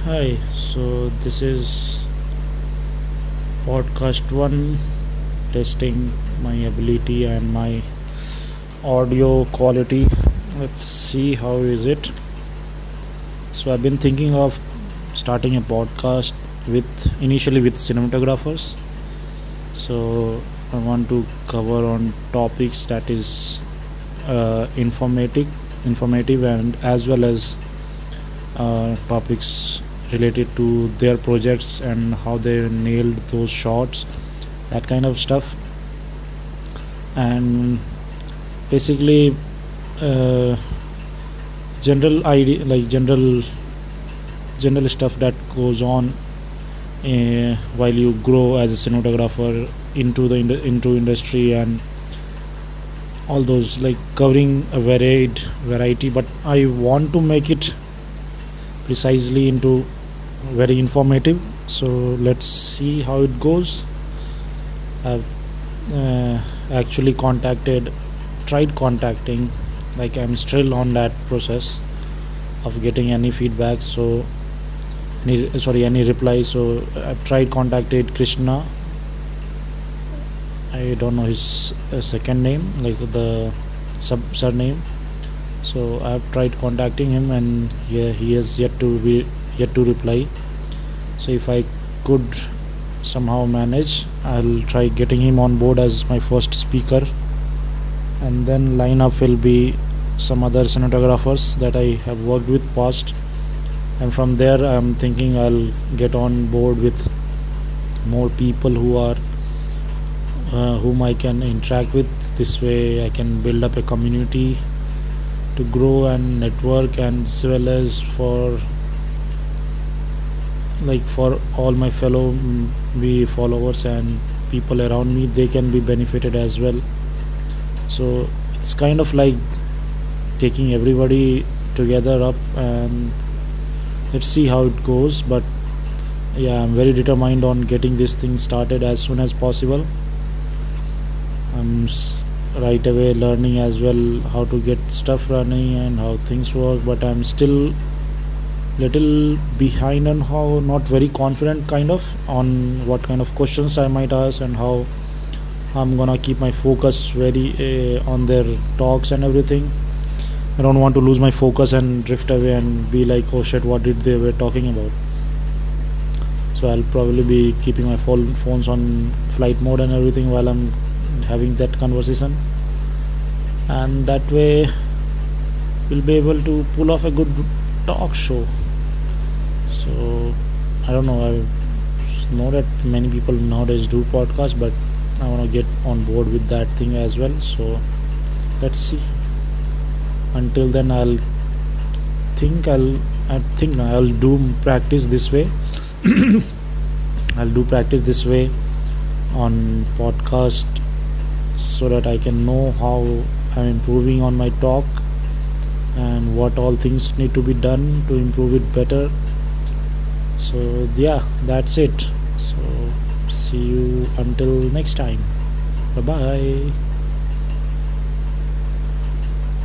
Hi, so this is podcast 1, testing my ability and my audio quality. Let's see how is it. So I've been thinking of starting a podcast with initially with cinematographers. So I want to cover on topics that is informative and as well as topics related to their projects and how they nailed those shots, that kind of stuff. And basically uh, general idea, like general stuff that goes on while you grow as a cinematographer into the into industry, and all those, like covering a variety, but I want to make it precisely into very informative. So let's see how it goes. I've actually tried contacting, like I'm still on that process of getting any feedback, so any reply. So I've tried contacted Krishna. I don't know his second name, like the surname. So I've tried contacting him, and he has yet to reply. So if I could somehow manage, I'll try getting him on board as my first speaker, and then line up will be some other cinematographers that I have worked with past, and from there I'm thinking I'll get on board with more people who are whom I can interact with. This way I can build up a community to grow and network, and as well as for all my fellow be followers and people around me, they can be benefited as well. So it's kind of like taking everybody together up, and let's see how it goes. But yeah, I'm very determined on getting this thing started as soon as possible. I'm right away learning as well how to get stuff running and how things work, but I'm still little behind on how, not very confident kind of on what kind of questions I might ask and how I'm gonna keep my focus very on their talks and everything. I don't want to lose my focus and drift away and be like, oh shit, what did they were talking about. So I'll probably be keeping my phones on flight mode and everything while I'm having that conversation, and that way we'll be able to pull off a good talk show. So I don't know, I know that many people nowadays do podcasts, but I want to get on board with that thing as well. So let's see. Until then, I think I'll do practice this way. I'll do practice this way on podcast, so that I can know how I'm improving on my talk and what all things need to be done to improve it better. So yeah, that's it. So see you until next time. Bye bye.